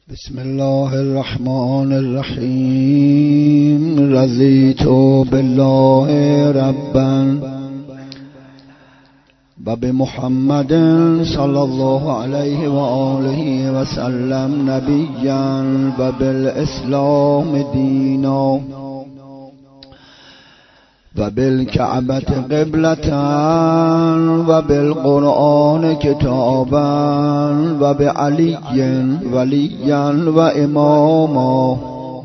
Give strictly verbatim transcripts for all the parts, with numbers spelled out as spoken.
بسم الله الرحمن الرحیم. رضیت بالله ربا و بمحمد صلی الله علیه و آله و سلم نبیا و بالاسلام دینا و بالکعبة قبلة و بالقرآن کتابا و بعلی ولیا و اماما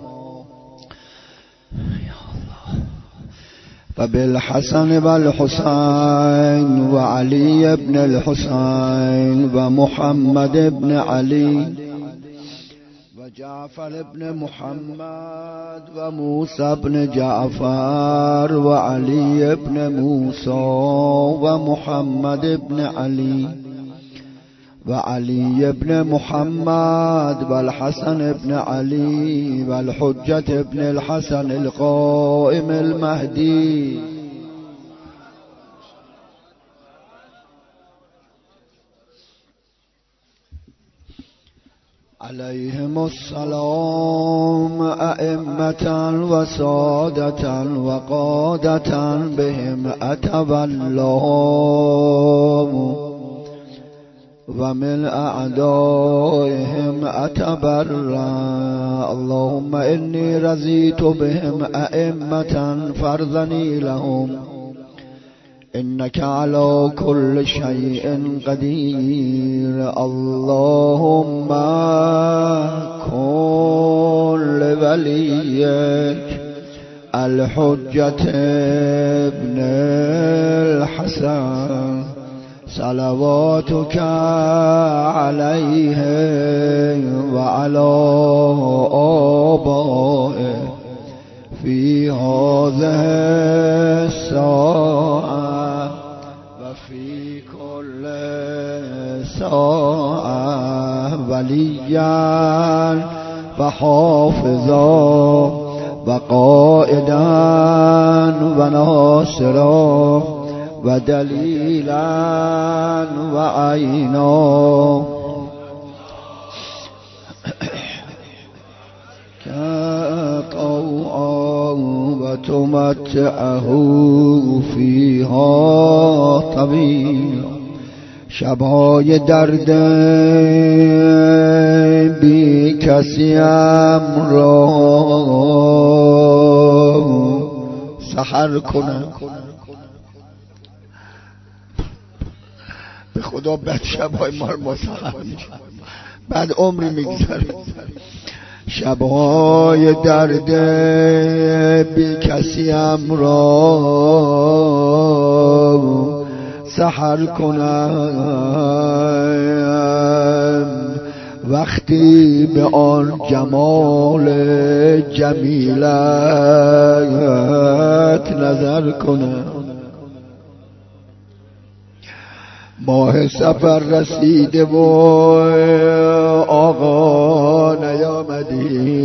و بالحسن و الحسین و علی ابن الحسین و محمد ابن علی و جعفر ابن محمد و موسی ابن جعفر و علی ابن موسی و محمد ابن علی و علی ابن محمد و الحسن ابن علی و الحجة ابن الحسن القائم المهدی علیهم السلام ائمة و سادة و قادة بهم اتولام و من اعدائهم اتبرأ. اللهم انی رضیت بهم ائمة فرضنی لهم انك على كل شيء قدير. اللهم كن لوليك الحجة ابن الحسن صلواتك عليه وعلى آبائه في هذه الساعة وفي كل ساعة وليا وحافظا وقائدا وناصرا ودليلا وعينا كطوعا وتمتعه فيها طويلا. شبهای درد بی کسیم را سحر کنم. به خدا بعد شبهای ما رو سحر میشه، بعد عمری میگذاره. شبهای درد بی کسیم را سحر کنم وقتی به آن جمال جمیلت نظر کنم. ماه سفر رسیده و آقا نیامدی.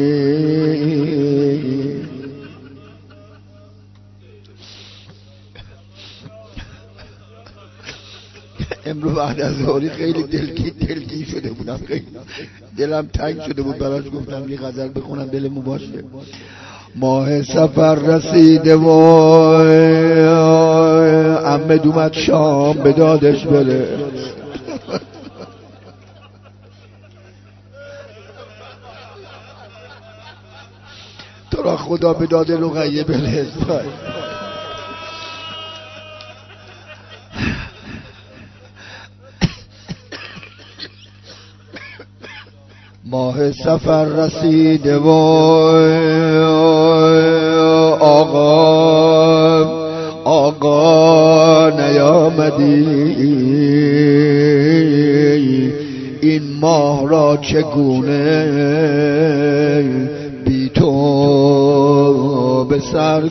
امروز بعد از ظهری خیلی دلگیر دلگیر شده بودم، خیلی دلم تنگ شده بود براش، گفتم یه غزل بخونم دلمون باشه. ماه سفر رسیده و عمد اومد شام به دادش بره. تو را خدا به داد رقیه بره. ماه سفر رسیده و آقا آقا نیامدی. این ماه را چگونه بی تو به سر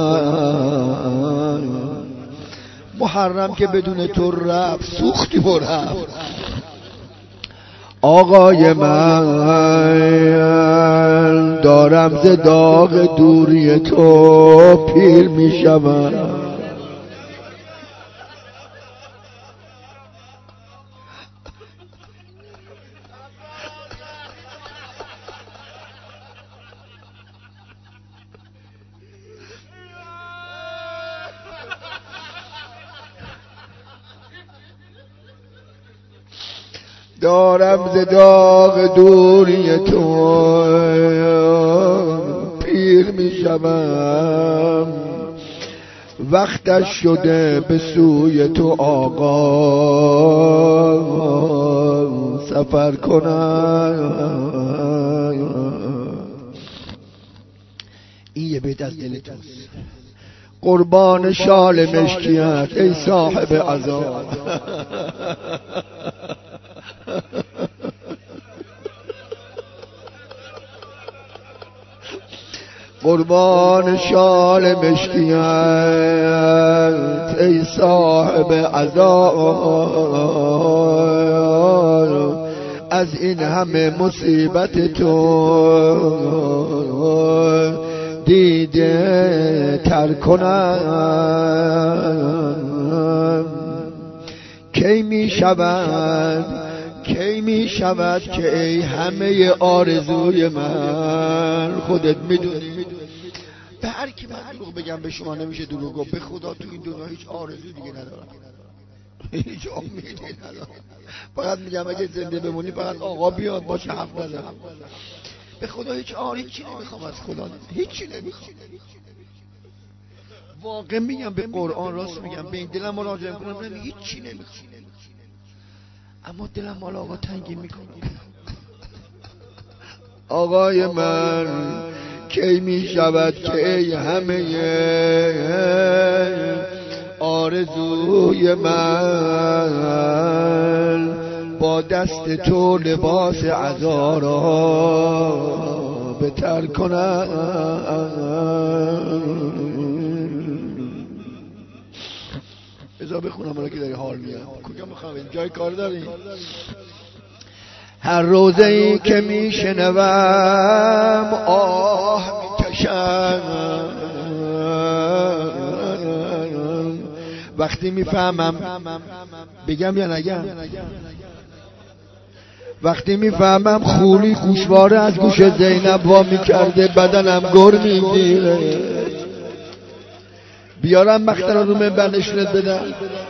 کنم. محرم که بدون تو رفت سوختی و رفت. آقای من دارم ز داغ دوری تو پیر می شوم. دارم ز داغ دوری تو پیر می شوم، وقتش شده به سوی تو آقا سفر کنم. این یه بیت از دل توست. قربان شال مشکیت ای صاحب عذاب، قربان شال مشکیت ای صاحب عذاب، از این همه مصیبت تو دیده تر کنم. کی می شود کی می شود که ای همه آرزوی من، خودت میدونی به هر کی من دروغ بگم به شما نمیشه دروغ گفت. به خدا تو این دنیا هیچ آرزو دیگه ندارم، هیچ امیدی ندارم. فقط میگم اگه زنده بمونی فقط آقا بیاد باشه حرف نزنم. به خدا هیچ آری هیچی نمیخوام از خدا، هیچی نمیخوام. واقعا میگم به قرآن راست میگم، به این دلم مراجعه کنم نمی هیچی نمیخوام، اما دلم مال آقا تنگی میکنه. آقای من کی میشود که ای همه آرزوی من با دست تو لباس عزا را بتر کنم. بذار بخونم برای که داری حال میاد. کجا میخوام جای کار داری؟ هر روزه ای که میشنوم آه میکشم، وقتی میفهمم بگم یا نگم، وقتی میفهمم خولی گوشواره از گوش زینب وا میکرده بدنم گر میگیره. بیارم مقطع رو منبر نشونت بدم.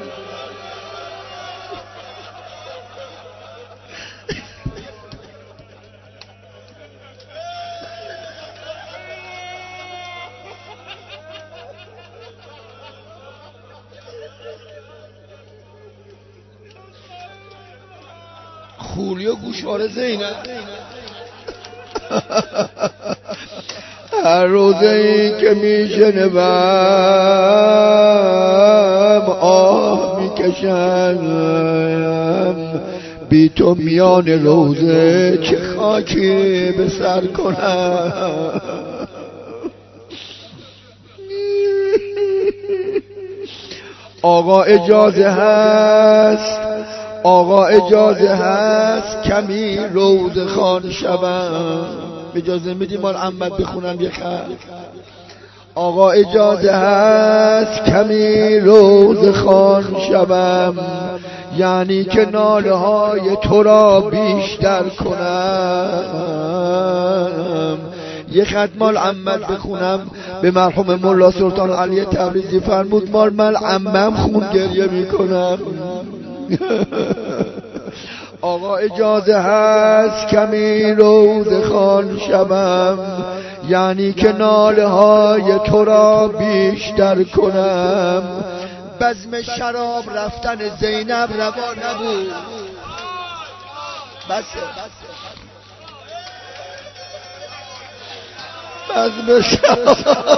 خولی و گوشواره زینب هر روزه ای که میشنوم آه میکشم، بی تو میان روزه چه خاکی به سر کنم. آقا اجازه هست، آقا اجازه هست کمی روز خان شوم. اجازه میدی مال عمت بخونم یه خط؟ آقا اجازه هست کمی روز خان شوم، یعنی که ناله های تو را بیشتر کنم. یه خط مال عمت بخونم. به مرحوم مولا سلطان علی تبریزی فرمود مال من عمم خون گریه میکنم. آقا اجازه هست کمی روز خان شوم، یعنی که ناله های تو را بیشتر کنم. بزم شراب رفتن زینب روا نبود. بسه بزم شراب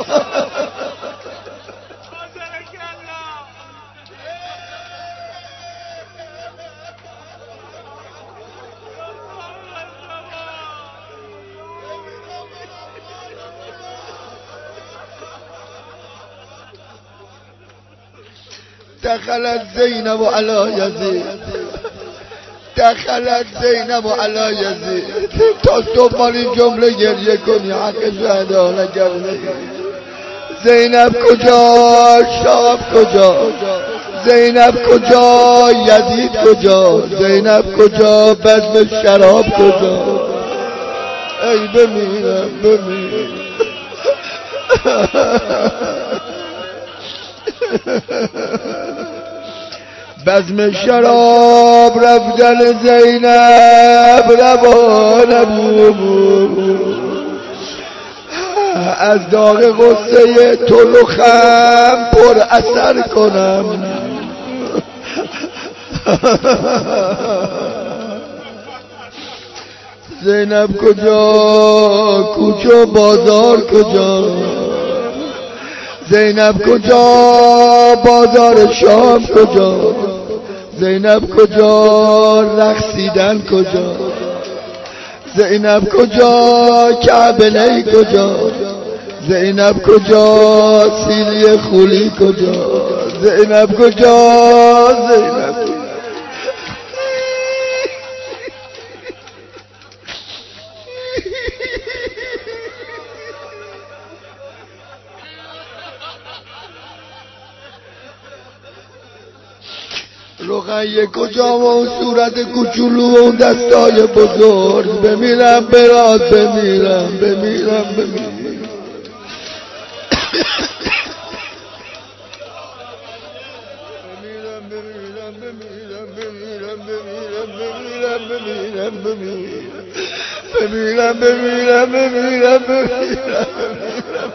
دخلت زینب علی یزید، دخلت زینب علی یزید. تا صبح مال این جمله گریه کنی حق شهدا نگرده. زینب کجا؟ شاب کجا؟ زینب کجا؟ یزید کجا؟ زینب کجا؟ بزم شراب کجا؟ ای بمیرم بمیرم. بزم شراب رفتن زینب روا نبود، از داغ غصه تو رخم پر اثر کنم. زینب کجا، کوچه بازار کجا، زینب کجا، بازار شام کجا، زینب کجا، رقصیدن کجا، زینب کجا، کعبه کجا، زینب کجا، سیلی خولی کجا، زینب کجا، زینب کجا. رقیه کجا و اون صورت کوچولو و اون دستای بزرگ، بمیرم برات، بمیرم بمیرم بمیرم بمیرم بمیرم بمیرم بمیرم بمیرم بمیرم بمیرم بمیرم بمیرم بمیرم.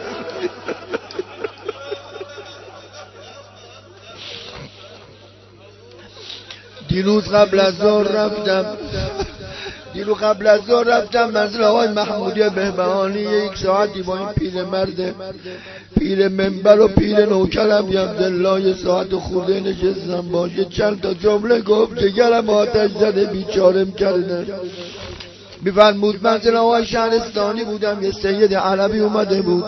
دیروز قبل از ظهر رفتم دیروز قبل از ظهر رفتم منزل آقای محمودی بهبهانی، یک ساعتی با این پیرمرد پیر منبر و پیر نوکرم یمدالله یه ساعت خورده نشستم باشه، چند تا جمله گفت جگرم آتش زده بیچارم کردن. میفرمود منزل آقای شهرستانی بودم، یه سید عربی اومده بود،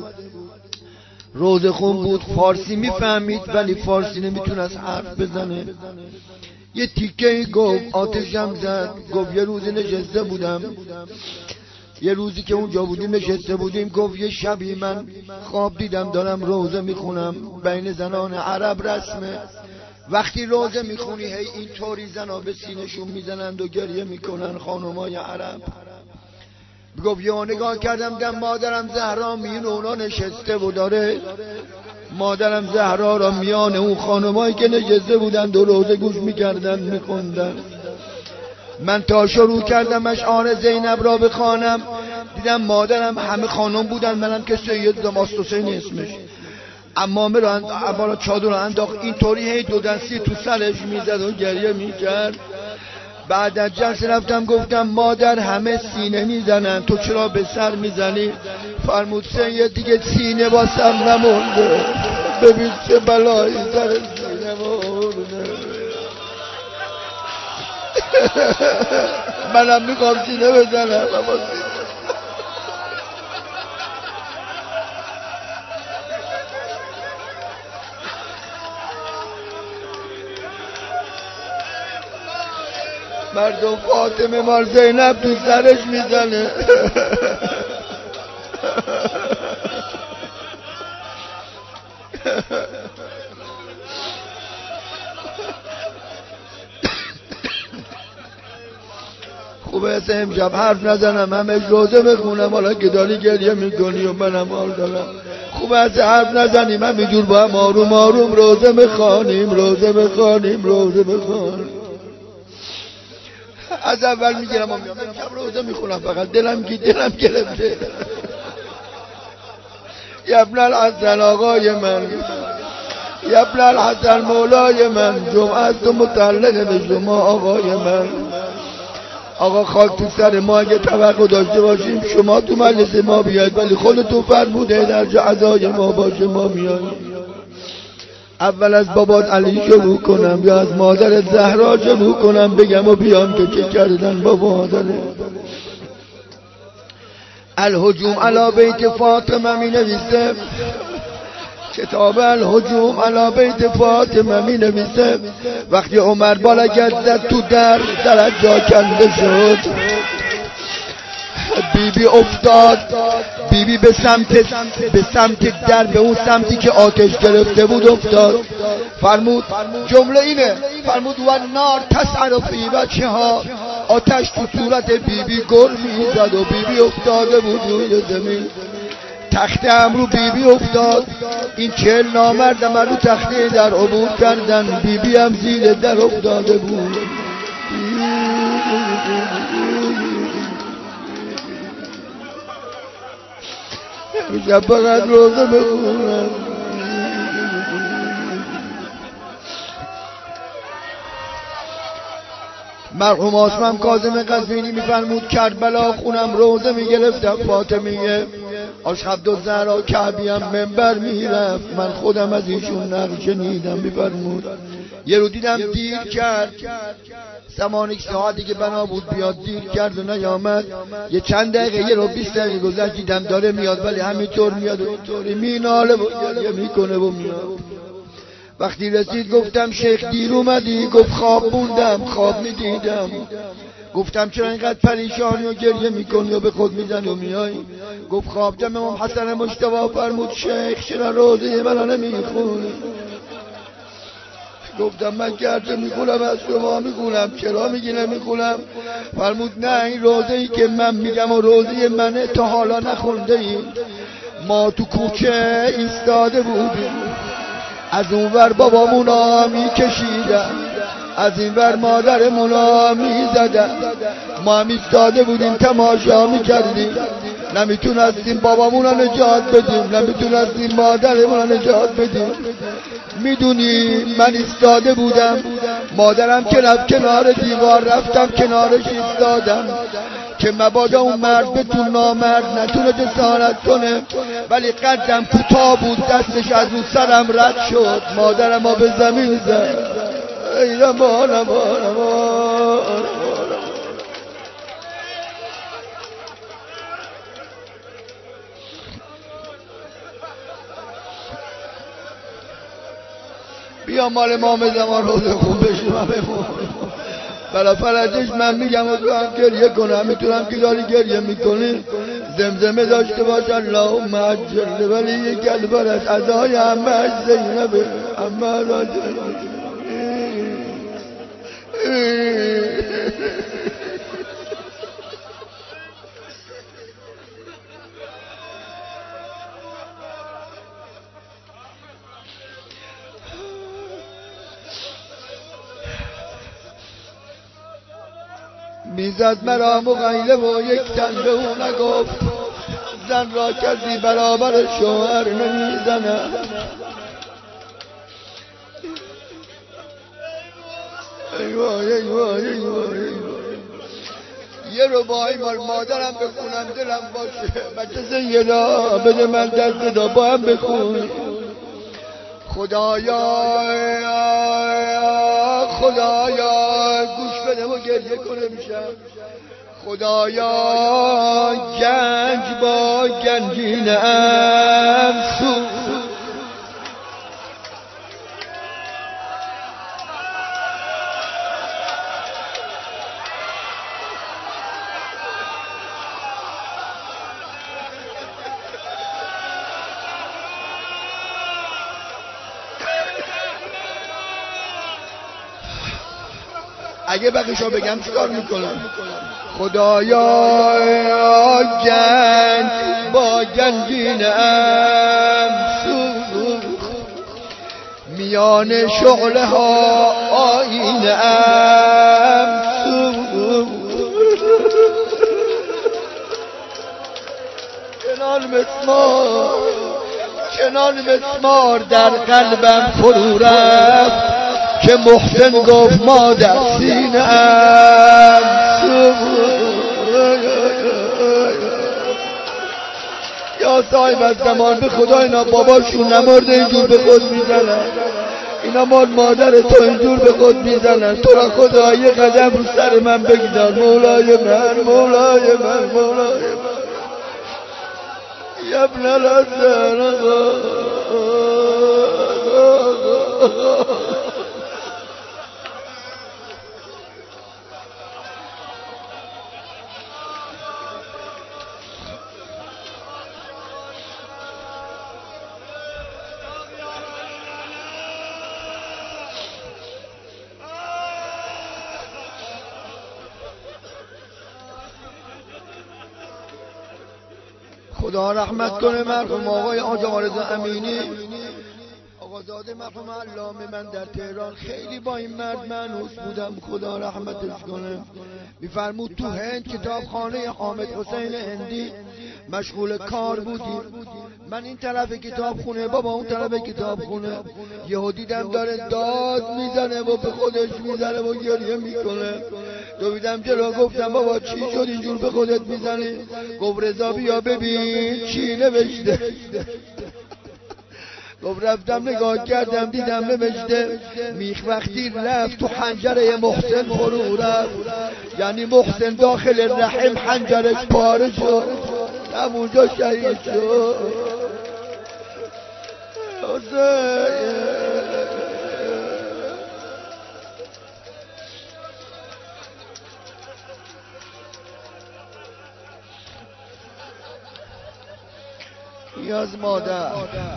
روزه خون بود، فارسی میفهمید ولی فارسی نمیتونست حرف بزنه. یه تیکه گفت، آتشم زد. گفت یه روزی نشسته بودم، یه روزی که اونجا بودیم نشسته بودیم، گفت یه شبی من خواب دیدم دارم روزه میخونم، بین زنان عرب رسمه وقتی روزه میخونی هی اینطوری زنا به سینشون میزنند و گریه میکنن خانمای عرب. گفت یه نگاه کردم دم مادرم زهرا میون اونا نشسته و داره مادرم زهرا را میان اون خانمایی که نشسته بودن دو روزه گوش میکردن میخوندن. من تا شروع کردم اشعار زینب را بخوانم، دیدم مادرم همه خانم بودن، منم که سید دماست حسین اسمش، عمامه را بالا چادر را انداخت اینطوری هی دو دستی تو سرش میزد و گریه میکرد. بعد از جلسه رفتم گفتم مادر همه سینه میزنن تو چرا به سر میزنی؟ فرمود سید دیگه سینه واسم نمونده، ببین چه بلایی سر سینه مونده. منم میخوام سینه بزنم اما سینه مردم فاطمه مار زینب تو سرش میزنه. خوبه از امشب حرف نزنم، همه روزه بخونم، حالا که داری گریه میکنی و منم حال دارم. خوبه از حرف نزنیم، همینجور با هم آروم آروم روزه بخوانیم روزه بخوانیم روزه بخوانیم. از اول میگیرم امشب روزه میخونم، فقط دلم کی دلم گرفته. یبن الحسن آقای من، یبن الحسن مولای من، جمعه است و متعلق به شما آقای من. آقا خاک تو سر ما اگه توقع داشته باشیم شما تو مجلس ما بیاید، ولی خودتون فرموده در جا عزای ما باشه ما میاییم. اول از بابات علی شروع کنم یا از مادر زهرا شروع کنم بگم و بیام که چه کردن با مادره. الهجوم علی بیت فاطمه می نویسه، کتاب الهجوم علی بیت فاطمه می نویسه وقتی عمر بالا گرد تو در در جا کنده شد، بی بی افتاد، بی بی به سمت به سمت در، به اون سمتی که آتش گرفته بود افتاد. فرمود جمله اینه، فرمود و نار تسعر فی وجهها، آتش تو صورت بی بی گر میزد و بی بی افتاده بود روی زمین. تخت امرو بی بی افتاد، این چهل نامردم رو تخته در عبور کردن، بی بی هم زیر در افتاده بود. امشب فقط روزه بخونم. مرحوم عاصم کاظم قزوینی میفرمود کربلا خونم روزه میگرفتم، فاطمیه آشهبالزهرا کعبی هم منبر میرفت، من خودم از ایشون نقل شنیدم. میفرمود یه رو دیدم دیر کرد، زمان یک ساعتی که بنا بود بیاد دیر کرد و نیامد. یه چند دقیقه یه رو بیست دقیقه گذشت دیدم داره میاد، ولی همینطور میاد و اینطوری میناله و گریه میکنه و میاد. وقتی رسید گفتم شیخ دیر اومدی؟ گفت خواب بوندم، خواب میدیدم. گفتم چرا اینقدر پریشانی و گریه میکنی و به خود میزنی و میای؟ گفت خواب دیدم امام حسن مجتبی فرمود شیخ چرا روزه منو نمیخونی؟ گفتم من گرچه میخونم از شما میخونم، چرا میگی نمیخونم؟ فرمود نه این روزه ای که من میگم و روزه منه، تا حالا نخونده ای. ما تو کوچه ایستاده بودیم، از اونور بابامونا میکشیدن، از اینور مادرمونا میزدن، ما هم ایستاده بودیم تماشا میکردیم، نمیتونستیم بابامونا نجات بدیم، نمیتونستیم مادرمونا نجات بدیم. میدونی من ایستاده بودم، مادرم که رفت کنار دیوار، رفتم کنارش ایستادم که مبادا اون مرد بتون نامرد نتونه جسارت کنه، ولی قدم کوتاه بود، دستش از اون سرم رد شد، مادرم ها به زمین زد. ای نمان نمان نمان. بیا مال امام زمان روزه خوب بشیم همه بلا فرجش من میگم و تو هم گریه کنم، میتونم که داری گریه میکنی زمزمه داشته باش اللهم عجل ولی یک البرد ادای همه زینبه همه را میزد مرا مغیله و یک تن به او نگفت، زن را کسی برابر شوهر نمیزنه. ای وای ای وای ای وای. یه ربایی مال مادرم بخونم دلم باشه، بچه سیدا بده من دست دا با هم بخون. خدایا خدایا گوش بده و گریه کنه میشم. خدایا گنج با گنجینم سو اگه بقیشو بگم چیکار میکنم؟ خدایا گنج با گنجینم سوخت، میان شعله ها آینم سوخت، کنان مسمار کنان مسمار در قلبم فرو رفت که محسن گفت ما در سینه‌ام. یا صاحب از زمان به خدا اینا باباشون نمرده اینجور به خود میزنن، اینا مال مادر تو اینجور به خود میزنن. تو را خدا یه قدم رو سر من بگذار مولای من مولای من مولای من یبن الحسن. خدا رحمت کنه مرحوم آقای آقا رضا امینی، آقازاده مرحوم علامه من در تهران خیلی با این مرد مانوس بودم، خدا رحمتش کنه. میفرمود تو هند کتابخانه حامد حسین هندی مشغول کار بودیم، من این طرف کتابخونه بابا اون طرف کتابخونه، یهو دیدم داره داد میزنه و به خودش میزنه و گریه میکنه. دویدم جلو گفتم بابا چی شد اینجور به خودت میزنی؟ گفت رضا بیا ببین چی نوشته. گفت رفتم نگاه کردم دیدم نوشته میخ وقتی رفت تو حنجره محسن فرو رفت، یعنی محسن داخل رحم حنجرش پاره شد، همونجا شهید شد. از مادر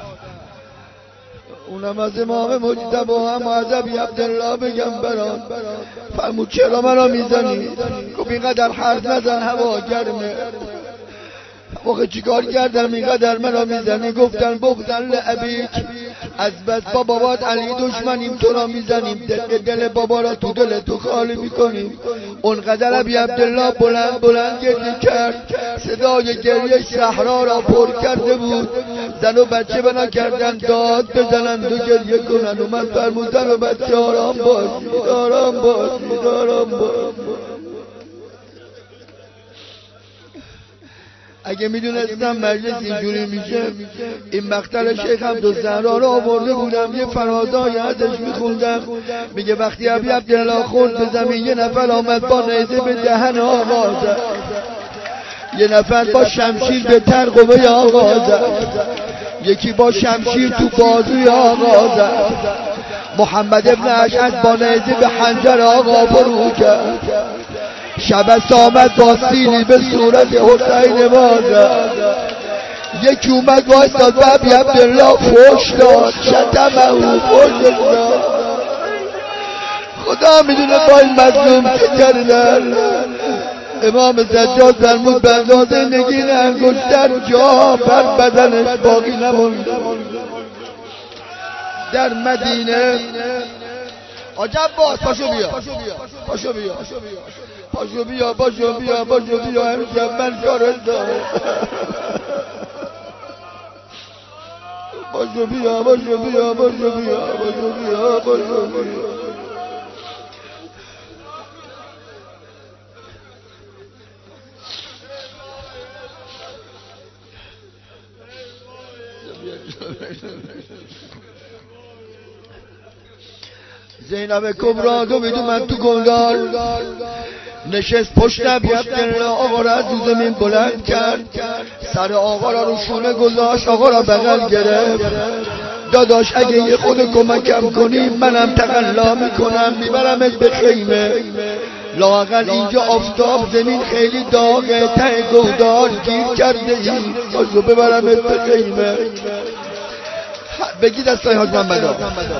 اونم از امام مجتبی هم از ابی عبدالله بگم برام. فرمود چرا منو میزنی؟ گفت اینقدر حرف نزن هوا گرمه. موقع چیکار کردم اینقدر منو میزنی؟ گفتن بغضن لابیک، از بس با بابات علی دشمنیم تو را میزنیم، دل دل بابا را تو دل تو خالی میکنیم. اونقدر ابی عبدالله بلند بلند گریه کرد، صدای گریه صحرا را پر کرده بود. زن و بچه بنا کردن داد بزنند و گریه کنند و من فرمودن و بچه آرام باشید آرام باشید آرام باشید. اگه میدونستم مجلس اینجوری میشه این مقتل شیخ عبدالزهرا رو آورده بودم یه فرازای ازش میخوندم. میگه وقتی ابی عبدالله خورد به زمین یه نفر آمد با نیزه به دهن آقا زد، یه نفر با شمشیر به ترقبه آقا زد، یکی با شمشیر تو بازوی آقا زد. محمد ابن اشعث با نیزه به حنجر آقا فرو کرد. شبست آمد با سیلی به صورت حسین بازد، یکی اومد وایستاد به ابی عبدالله فوش داد، شتمه او فوش داد. خدا میدونه با این مظلوم چه کردن. امام سجاد فرمود به اندازه نگین انگشتر جا بر بدنش باقی نموند. در مدینه عجب باز پاشو بیا پاشو بیا پاشو بیا پاشو بیا پاشو بیا امشب من کارت دارم. پاشو بیا پاشو بیا پاشو بیا پاشو بیا پاشو بیا. زینب کبرا دو میدو من تو گلدار نشست پشت ابی عبدالله، آقا را از زمین بلند کرد، سر آقا را رو شونه گذاشت، آقا را بغل گرفت. داداش اگه یه خود کمکم کنی منم تقلا میکنم میبرمت به خیمه، لااقل اینجا آفتاب زمین خیلی داغه، ته گودار گیر کرده ای، آجو ببرمت به خیمه. بگی دستای حاج محمد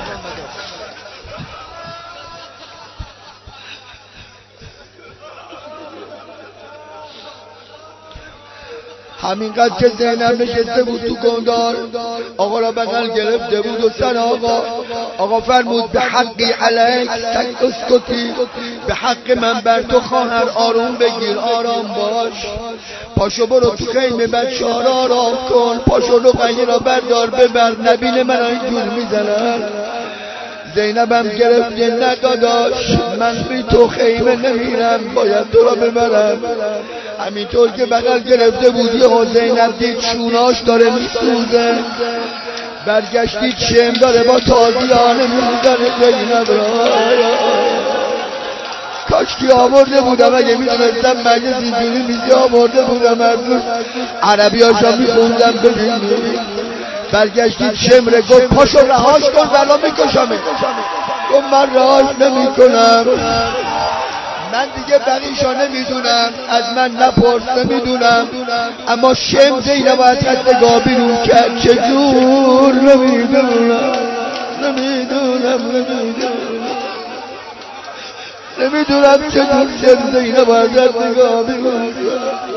همینقدر که زینب نشسته بود تو گندار، آقا را بغل گرفته بود و سر آقا آقا فرمود به حقی علیک تک اسکتی، به حق من بر تو خواهر آروم بگیر آرام باش، پاشو برو تو خیمه بچه ها را آرام کن، پاشو رقیه را بردار ببر نبینه من اینجور میزنن. زینبم گرفته نه داداش من بی تو خیمه نمیرم، باید تو را ببرم. همینطور که بغل گرفته بود یه زینب دید شوناش داره میسوزه، برگشتید شم داره با تازیانه میزنه زینب را. کاشکی آورده بودم اگه میدونستم مجلس اینجوری میزی آورده بودم از عربی هاشا میخوندم ببینید. برگشتید شمره گفت پاشو رهاش کن بلا میکشمه. گفت من رهاش نمی کنم، من دیگه بقیشا نمیدونم، از من نپرس نمیدونم، اما شم زینب از خستگاه بیرون کرد چجور نمیدونم نمیدونم نمیدونم نمیدونم چجور شم زینب از خستگاه بیرون کرد.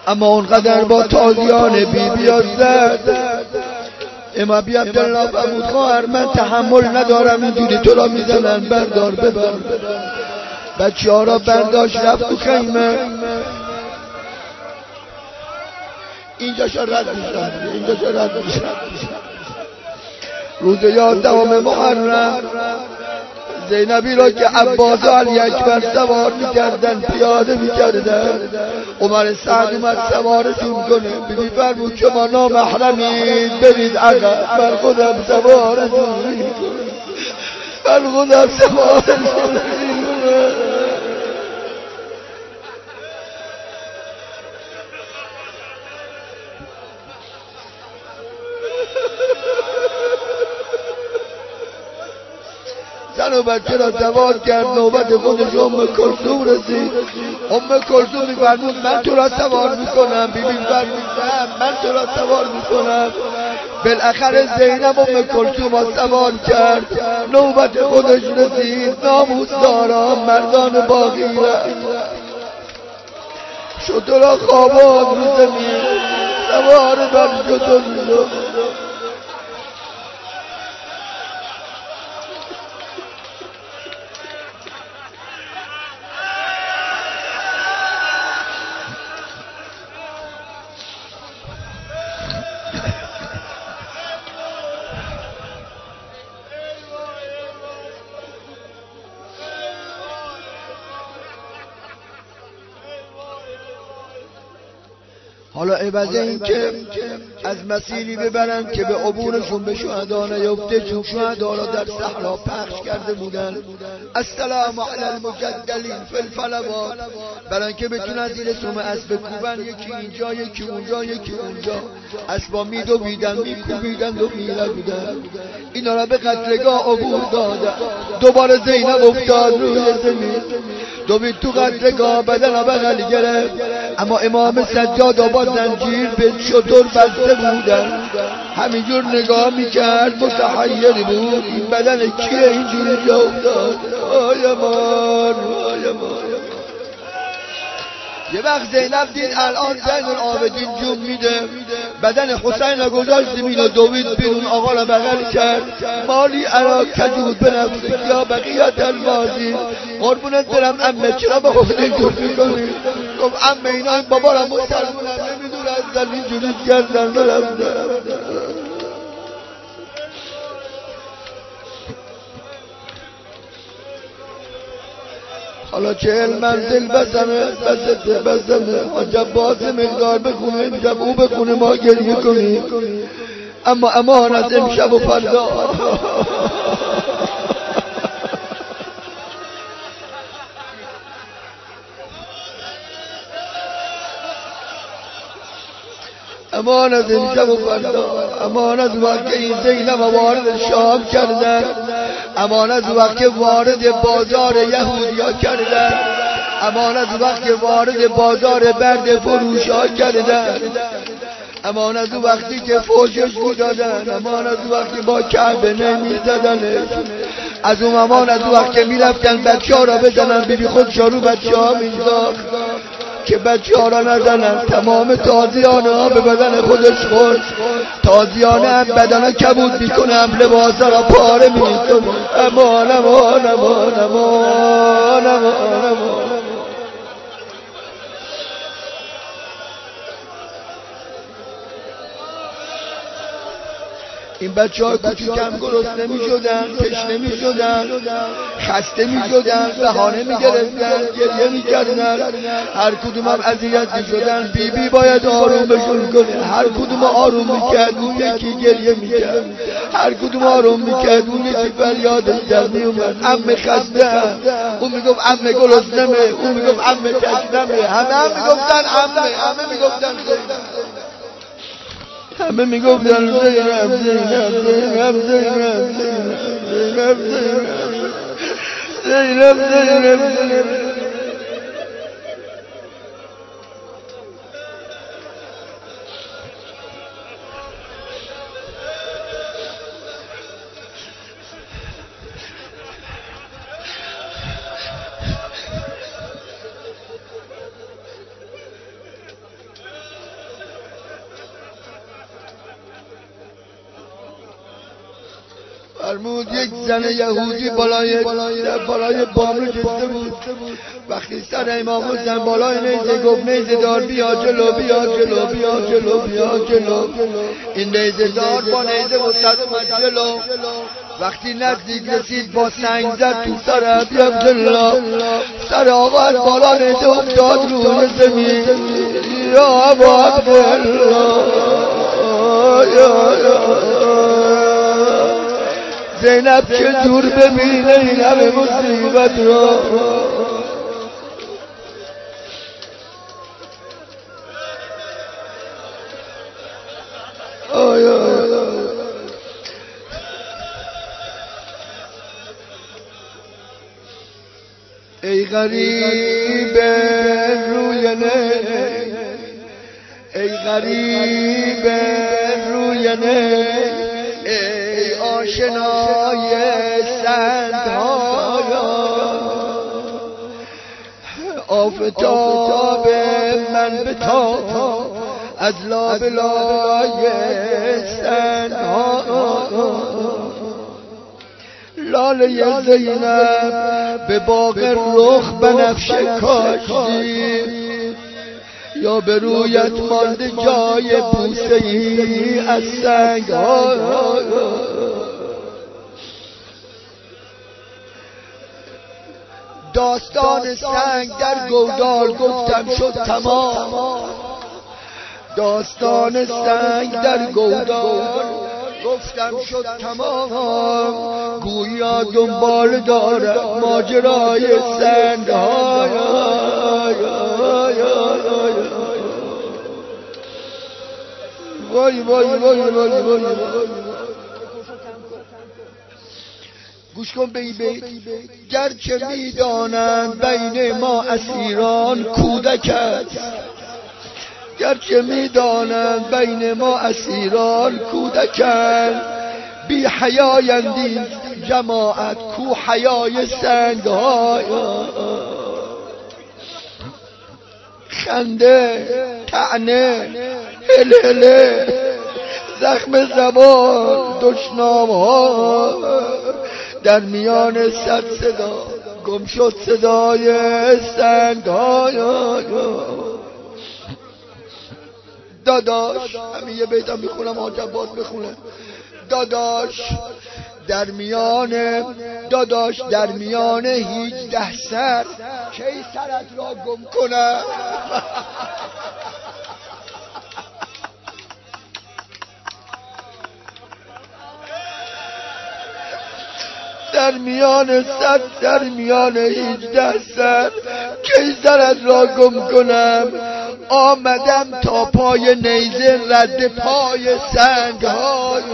اما اونقدر با تازیان بی بیاد زد اما بی عبدالله فرمود خواهر من تحمل ندارم اینجوری تو را میزنن بردار ببر. بچه ها را برداشت رفت تو خیمه. اینجا شا رد میشن اینجا شا رد میشن. روز یازدهم محرم زینبی را که عباس و علی اکبر سوار میکردن پیاده میکردن، عمر سعد اومد سوارشون کنه. بیبی فرمود شما نامحرمید برید عقب، من خودم سوارشون میکنم، من خودم سوارشون میکنم. زن و بچه را سوار کرد. نوبت خودش ام کلثوم رسید. ام کلثوم می‌فرمود من تو را سوار میکنم. بیبی فرمود نه من تو را سوار میکنم. بالاخره زینب ام کلثوم را سوار کرد. نوبت خودش رسید. ناموسداران مردان باغیره شترها خوابان رو زمین سوار بر شتر شد. حالا عوض این که از مسیری ببرن که به عبورشون به شهدا نیفته، چون شهدا را در صحرا پخش کرده بودن. السلام علی المجدلین فی الفلوات، برای که بتونن زیر سم اسب کوبن، یکی اینجا یکی اونجا یکی اونجا. اسبا میدویدن میکوبیدن و میلگودن. اینا را به قتلگاه عبور دادن. دوباره زینب افتاد روی زمین، دوید تو قتلگاه، بدن را بغل گرفت. اما امام سجاد با زنجیر به شتر بسته بودن. همینجور نگاه میکرد، متحیر بود. این بدن کیه اینجوری جا افتاد؟ آی امان آی امان. یه وقت زینب دید الان زین العابدین جون میده، بدن حسین را گذاشت زمین و دوید بیرون، آقا را بغل کرد. مالی ارا کجود به نفسک یا بقیت الماضی، قربونت برم عمه چرا به خود اینجور میکنی؟ گفت عمه اینا این بابا را مسلمونم نمیدون از زن اینجوری کردن نرفتن. حالا چهل منزل بزنه بزنه بزنه عجب باز مقدار بخونه امشب او بخونه ما گریه کنیم. اما امانت امشب و فردا. امانت امشب و فردا. امانت وقت این زینب وارد شام کردن. امانت وقت وارد بازار یهودیا کردن. امانت وقت وارد بازار برد فروشا کردن. امانت وقتی که فوشش میدادن. امانت وقتی با کعبه نمیزدنش. از اون امانت وقت که میرفتن بچه ها را بزنن، بیبی خودشا رو بچه ها میزاخت که بچه ها را نزنن. تمام تازیانه ها به بدن خودش خورد. تازیانه هم بدن ها کبود میکنه، هم لباس ها را پاره میکنه. امان امان امان امان امان امان. این بچه های کوچیکم گرسنه می شدن، تشنه می شدن، خسته می شدن، بهانه می گرفتن، گریه می کردن. هر کدوم هم اذیت می شدن. بی بی باید آرومشون کنه. هر کدوم آروم می کرد اون یکی گریه می کرد. هر کدوم آروم می کرد اون یکی فریادش در می اومد. عمه خسته هم. اون می گفت عمه گرسنمه، اون می گفت عمه تشنمه. همه هم می گفتن عمه، همه می گفتن همه میگفتن زینب زینب زینب زینب زینب زینب زینب زینب. فرمود یک زن یهودی بالای بالای بام رو کشته بود. وقتی سر امام حسین بالای نیزه گفت نیزه دار بیا جلو بیا جلو بیا جلو بیا جلو. این نیزه دار با نیزه وسط اومد جلو. وقتی نزدیک رسید با سنگ زد تو سر عبدالله. سر آقا از بالا نیزه افتاد روی زمین. یا ابا عبدالله یا یا زینب چطور ببینه این همه مصیبت را. ای غریب روی نه ای غریب روی نه ای آشنای سنگ‌ها آفتاب من بتاب از لابلای سنگ‌ها. لاله زینب به باغ رخ بنفشه کاشتی یا به رویت مانده جای بوسه ای از سنگ ها. داستان سنگ در گودال گفتم شد تمام. داستان سنگ در گودال گفتم شد تمام. گویا دنبال داره ماجرای سنگ ها. وای وای وای وای وای گوش کن به این بیت. گرچه میدانند بین ما اسیران کودک است. گرچه میدانند بین ما اسیران کودکند. بی حیایندی جماعت کو حیای سنگ های. خنده طعنه هلهله زخم زبان دشنام ها در میان صد صدا گم شد صدای سنگ های. داداش همین یه بیتم میخونم آجبات بخونه. داداش در میان داداش در میان هیچده سر کی سرت را گم کنم. در میان صد در میان هیچده سر کی سرت را گم کنم. آمدم تا پای نیزه رد پای سنگ های.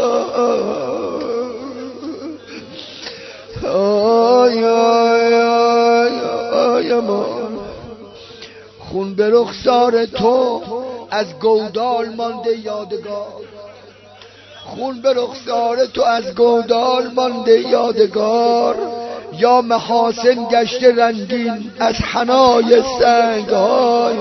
آی آی آی آی ما خون به رخسار تو از گودال مانده یادگار. خون به رخسار تو از گودال مانده یادگار. یا محاسن گشته رنگین از حنای سنگ های.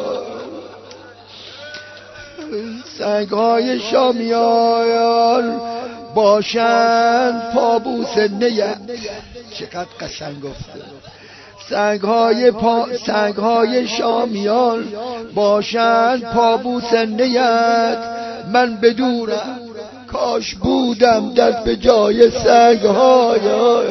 سنگ های شامیان باشند پابوس نیت. چقدر قشنگ گفته. سنگ های پا سنگ های شامیان باشند پابوس نیت. من بدورم کاش بودم دست به جای سنگ های.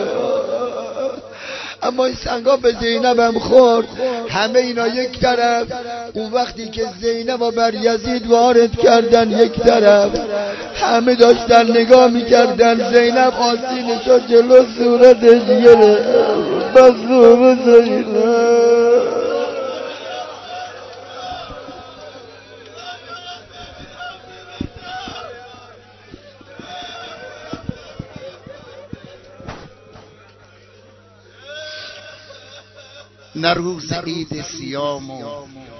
اما این سنگا به زینبم خورد. همه اینا یک طرف. اون وقتی که زینب بر یزید وارد کردن یک طرف. همه داشتن نگاه میکردن. زینب آستینشو جلو صورتش گرفت. مظلوم زینب. نه روز عید سیام و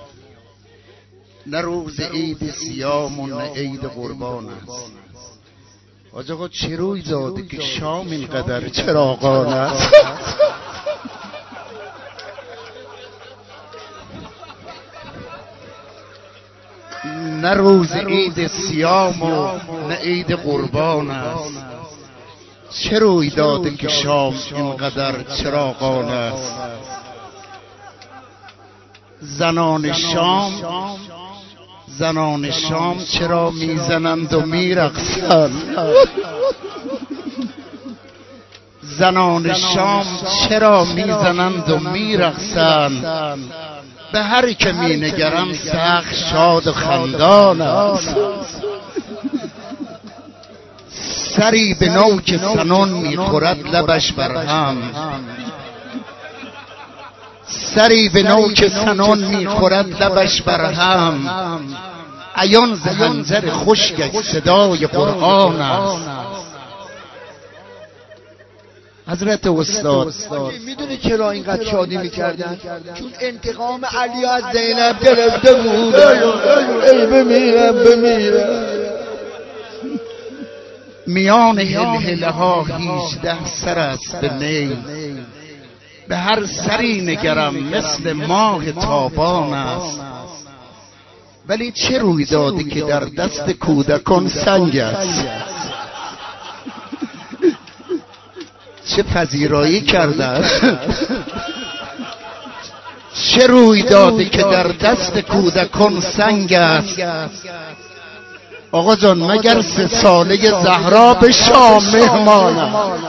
نه روز عید سیام و نه عید قربان است. حاج آقا چه روی زاده که شام اینقدر چراغان است. نه روز عید سیام و نه عید قربان است. چه روی داده که شام اینقدر چراغان است؟ زنان شام زنان شام چرا میزنند و میرقصند؟ زنان شام چرا میزنند و میرقصند؟ به هر که مینگرم سخت شاد و خندان است. سری به نوک سنان میخورد لبش برهم، سری به نوک سنان میخورد لبش برهم. عیان ز حنجر خشکش صدای قرآن است. حضرت استاد میدونی چرا اینقدر شادی میکردن؟ چون انتقام علی از زینب گرفته بود. ای بمیرم بمیرم. میان هلهله ها هیچده سر است به نیل، به هر سری نگرم مثل ماه تابان است. ولی چه روی داده که در دست کودکان سنگ است؟ چه پذیرایی کرده؟ چه روی داده که در دست کودکان سنگ است؟ آقا جان مگر سه ساله زهرا به شام مهمان است؟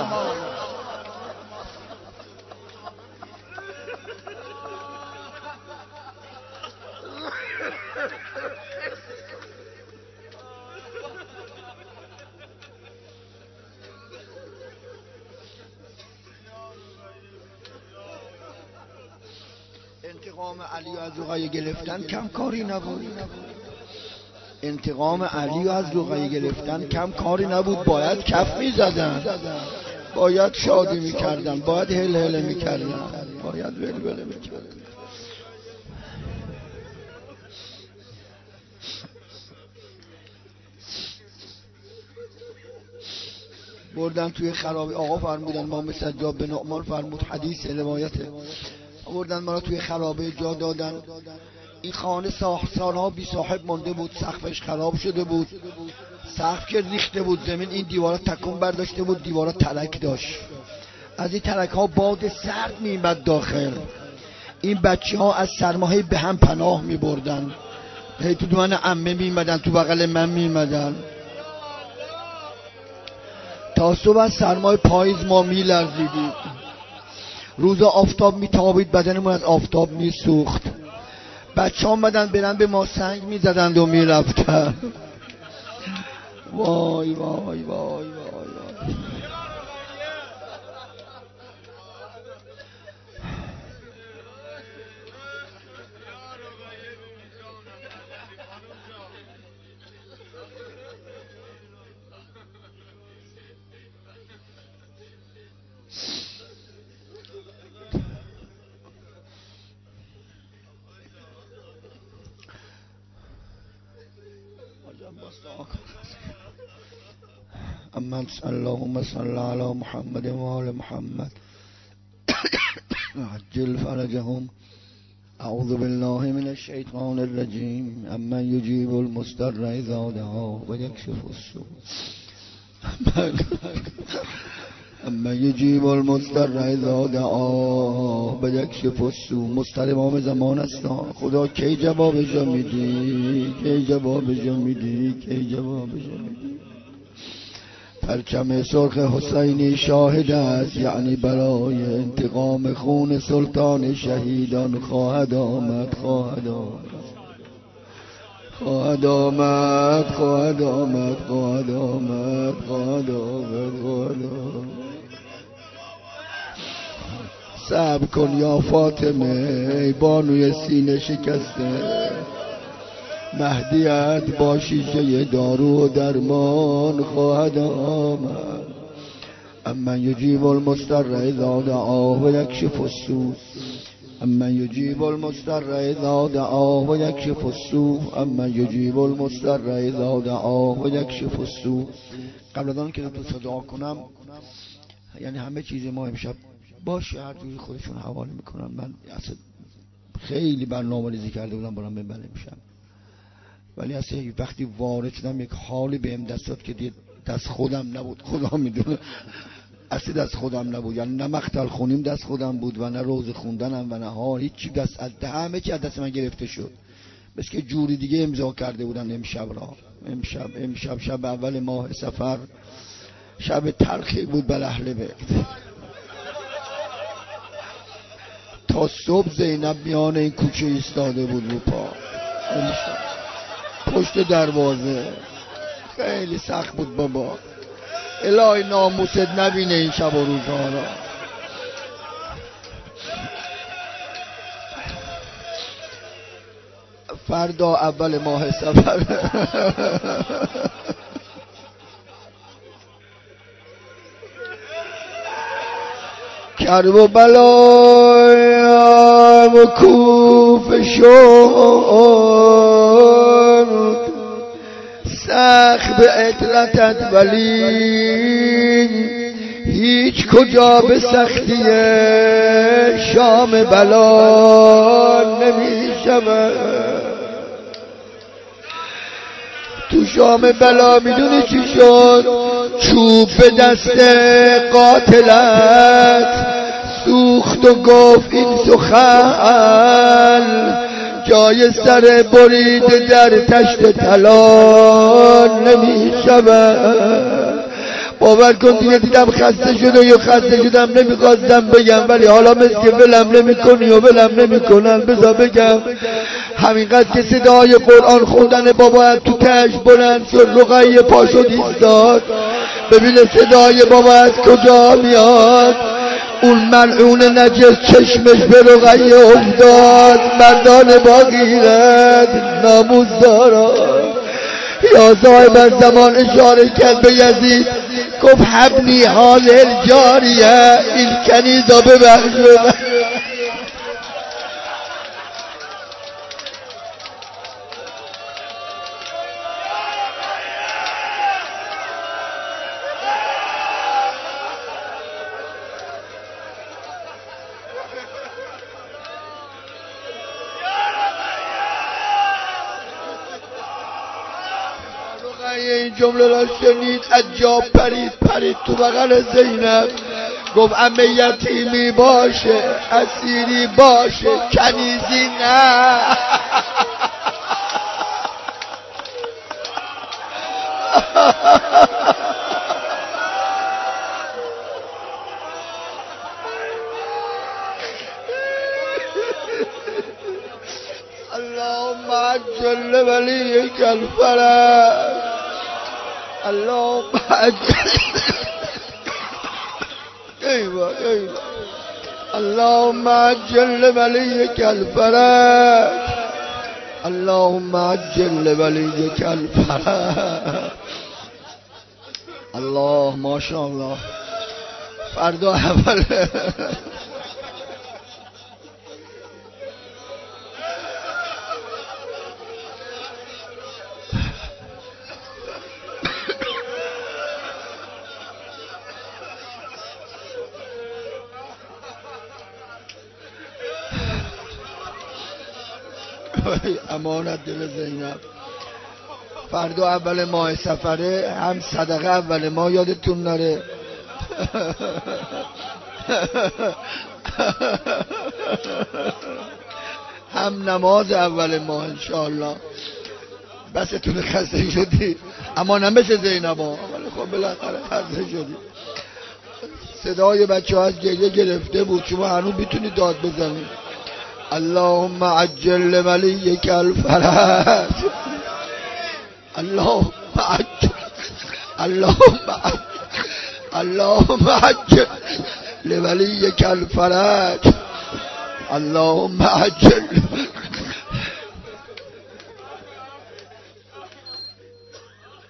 انتقام علی از رقیه گرفتن کم کاری نبود. انتقام علی از رقیه گرفتن کم کاری نبود. باید کف میزدن، باید شادی میکردن، باید هل هل میکردن، باید ولوله میکردن. بردن توی خرابه. آقا فرمودن امام سجاد بن نعمان فرمود، حدیث روایته، بردن ما را توی خرابه جا دادن. این خانه سالها بی صاحب مانده بود، سقفش خراب شده بود، سقف که ریخته بود زمین، این دیوارا تکون برداشته بود، دیوارا ترک داشت. از این ترک ها باد سرد می‌آمد داخل. این بچه ها از سرماهای به هم پناه می بردن، هی تو من عمه می‌آمدن، تو بغل من می‌آمدن. تا صبح از سرمای پاییز ما می‌لرزیدیم. روز آفتاب میتابید، بدنمون از آفتاب میسوخت. بچه ها آمدن برن به ما سنگ میزدند و میرفتن. وای وای وای وای وای. اما اللهم صل على محمد و آل محمد عجل فرجهم. اعوذ بالله من الشیطان الرجیم. اما یجیب المضطر اذا دعاه و یکشف السوء. اما یجیب المضطر اذا دعاه و یکشف السوء. مضطر امام زمان است. خدا کی جوابش میدی؟ کی جوابش میدی؟ کی جوابش میدی؟ پرچم سرخ حسینی شاهد است، یعنی برای انتقام خون سلطان شهیدان خواهد آمد، خواهد آمد، خواهد آمد، خواهد آمد، خواهد آمد، خواهد آمد، خواهد آمد. صبر کن یا فاطمه ای بانوی سینه شکسته، مهدیت با شیشه دارو و درمان خواهد آمد. اما یجیب المضطر اذا دعاه و یکشف السوء. اما یجیب المضطر اذا دعاه و یکشف السوء. اما یجیب المضطر اذا دعاه و یکشف السوء. قبل از آن که تو دعا کنم، یعنی همه چیز ما امشب باشه هر جوری خودشون حواله میکنن. من اصلا خیلی برنامه‌ریزی کرده بودم برام ببرم امشب، ولی اصلا وقتی وارد شدم یک حالی بهم دست داد که دیگه دست خودم نبود، خدا میدونه اصلی دست خودم نبود، یعنی نه مقتل خونیم دست خودم بود و نه روز خوندنم و نه ها هیچی دست از همه چی از دست من گرفته شد. بس که جوری دیگه امضا کرده بودن امشب را. امشب امشب شب اول ماه صفر، شب تلخی بود بر اهل بیت. تا صبح زینب میان این کوچه ایستاده بود رو پا، پشت دروازه. خیلی سخت بود بابا. الهی ناموست نبینه این شب و روزها را. فردا اول ماه صفر کرب و بلای و کوف شد، سخت به عطرتت ولی هیچ کجا به سختی شام بلا نمی شود. تو شام بلا میدونی چی شد؟ چوب به دست قاتلت سوخت و گفت این سخن جای سر برید در تشت طلا نمی شود. باور کن دیگه دیدم خسته شده یا خسته شدم نمیخواستم بگم، ولی حالا مثل که ولم نمی کنی و ولم نمی کنن بذار بگم. همینقدر که صدای قرآن خوندن بابا تو تش بلند شد، رقیه پا شد ایستاد. ببینه صدای بابا از کجا میاد. اون ملعون نجس چشمش به رقیه افتاد. مردان با غیرت ناموس دارا یا صاحب الزمان اشاره کرد به یزید، گفت حبنی حال الجاریه، این کنیزا ببخش ببخش. این جمله را شنید عجاب پرید پرید تو بغل زینب، گفت عمه یتیمی باشه اسیری باشه کنیزی نه. اللهم عجل ولیک الفرج، اللهم عجل ايوه ايوه اللهم عجل ولیک الفرج، اللهم عجل ولیک الفرج. الله ماشاءالله. فردا اول امانت دل زینب. فردا اول ماه سفره، هم صدقه اول ماه یادتون نره. هم نماز اول ماه انشاءالله. بستون خسته شدی اما نمیشه زینب ها، ولی خب بالاخره خسته شدی. صدای بچه ها از گریه گرفته بود، شما هنوز میتونی داد بزنی. اللهم عجل ولیک الفرج، اللهم عجل اللهم عجل اللهم عجل لولیک الفرج، اللهم عجل